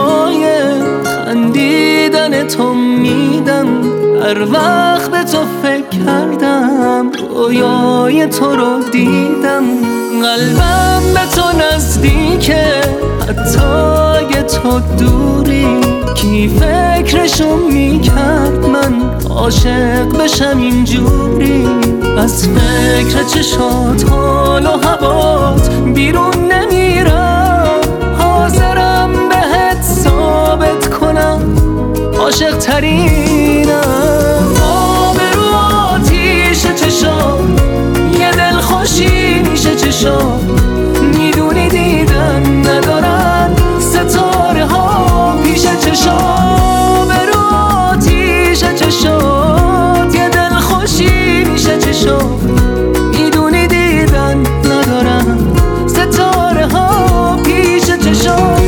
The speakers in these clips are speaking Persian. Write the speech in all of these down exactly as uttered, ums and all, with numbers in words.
برای خندیدن تو میدم. هر وقت به تو فکر کردم رویای تو رو دیدم. قلبم به تو نزدیکه حتی اگه تو دوری. کی فکرشو میکرد من عاشق بشم اینجوری. از فکر چشات حال و هوات بیرون نمیرم. حاضرم بهت ثابت کنم عاشق ترینم. آب رو آتیش چشام یه دل خوشی میشه چشام. میدونی دیدن ندارن ستاره ها پیش چشام. رو آتیش چشام یه دل خوشی میشه چشام. میدونی دیدن ندارن ستاره ها پیش چشام.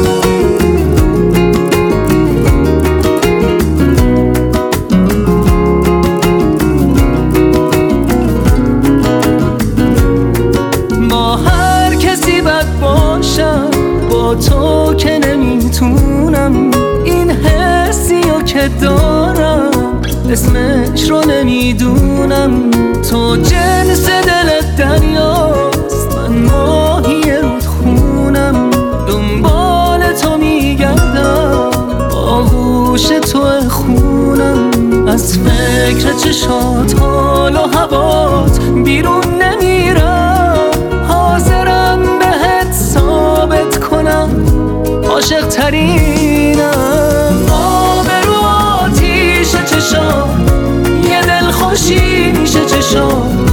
با تو که نمیتونم این حسیو که دارم اسمش رو نمیدونم. تو جنس دل دریاست من ماهی رودخونم. دنبال تو میگردم آغوش تو خونم. از فکر چشات حال و هوات بیرون نمیرم. حاضرم بهت ثابت کنم عاشق ترینم. آب رو آتیش چشام یه دل خوشی میشه چشام.